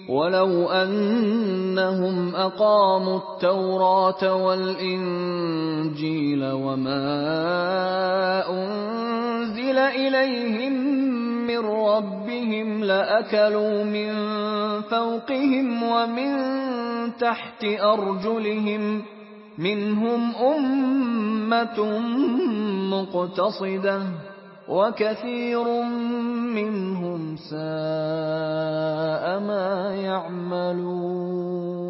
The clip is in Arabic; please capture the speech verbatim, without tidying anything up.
وَلَوْ أَنَّهُمْ أَقَامُوا التَّوْرَاةَ وَالْإِنجِيلَ وَمَا أُنزِلَ إِلَيْهِم مِّن رَّبِّهِمْ لَأَكَلُوا مِن فَوْقِهِمْ وَمِن تَحْتِ أَرْجُلِهِم ۚ مِّنْهُمْ أُمَّةٌ مُّقْتَصِدَةٌ ۖ وَكَثِيرٌ مِّنْهُمْ سَاءَ مَا يَعْمَلُونَ